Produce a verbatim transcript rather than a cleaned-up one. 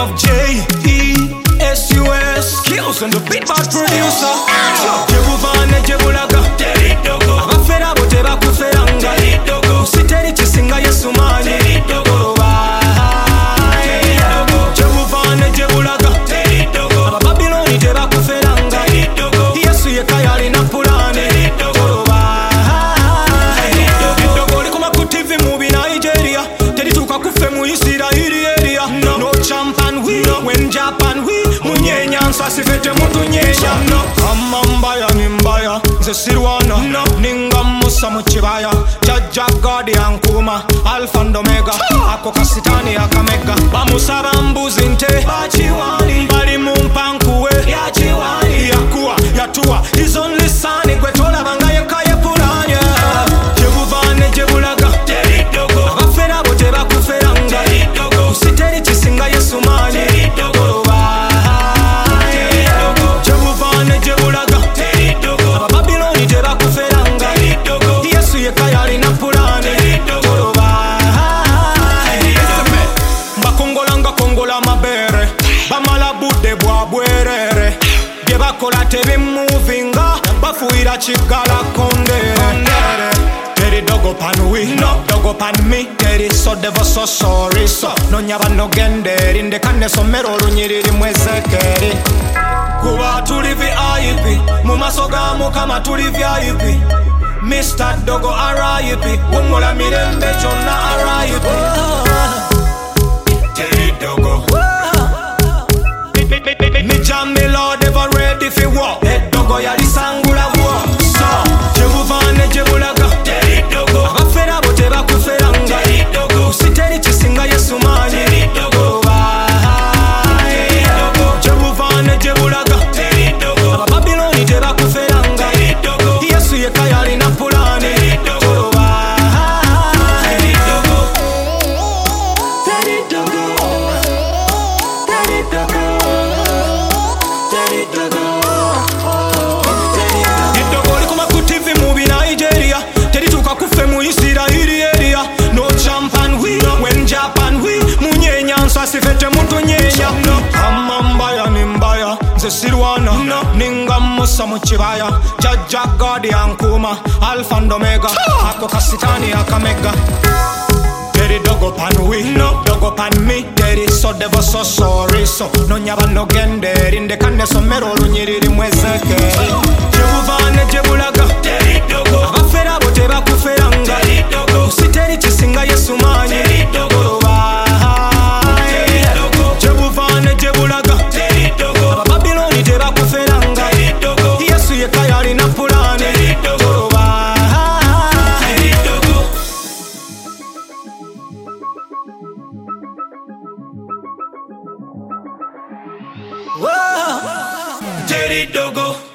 of J E S U S. Kills on the beat bad producer. Jebuvane jebulaga abafera bo tebakuferanga usiteri kisinga Yesu manyi Jebuvane jebulaga abababiloni tebakuferanga Yesu yekka yalina pulani eddogo likuma ku T V mu Nigeria terituuka kufe mu Isirairi area. No champan we when Japan we munyenya nsasifete mutunyenya no amambaya nimbaya nze sirwana no ninga musa mu kibaya jajja God yankuma Alpha and Omega ako kasitani akamega bamusaba mbuzi nte bakiwani bali mu mpankuwe yakiwani yakuwa yatua his only son gwe tolabanga yekka yepulanya jebuvane jebulaga abafera bo tebakuferanga usiteri kisinga Yesu manyi jebuvane jebulaga abababiloni tebakuferanga Yesu yekka yalina pulani mbakongolanga kongola mabere bamala budde bwa bwerere bye bakola tebimuvinga bafuira kigala kondere teri dogo pan we no dogo pan me teri so devo so sorry so no nyaba no genderi ndekane somero olunyiriri mwezekeri kuba tuli V I P mu maso ga Mukama tuli V I P Mister Dogo R I P wumula mirembe kyonna R I P teri dogo me jam me Lord ever ready fi war dogo yalisangula war so jebuvane jebulaga abafera bo tebakuferanga usiteri kisinga Yesu manyi jebuvane jebulaga abababiloni tebakuferanga Yesu yekka yalina pulani eddogo likuma ku T V mu Nigeria terituuka kufe mu Isirairi area. No champan we when Japan we munyenya nsasifete mutunyenya amambaya nimbaya nze sirwana ninga musa mu kibaya jajja God yankuma Alpha and Omega ako kasitani akamega teri dogo pan we no dogo pan me teri so devo so sorry so no nyaba no genderi ndekane somero olunyiriri mwezekeri jebuvane jebulaga abafera bo tebakuferanga usiteri kisinga Yesu manyi jebuvane jebulaga abababiloni tebakuferanga Yesu yekka yalina pulani Teri dogo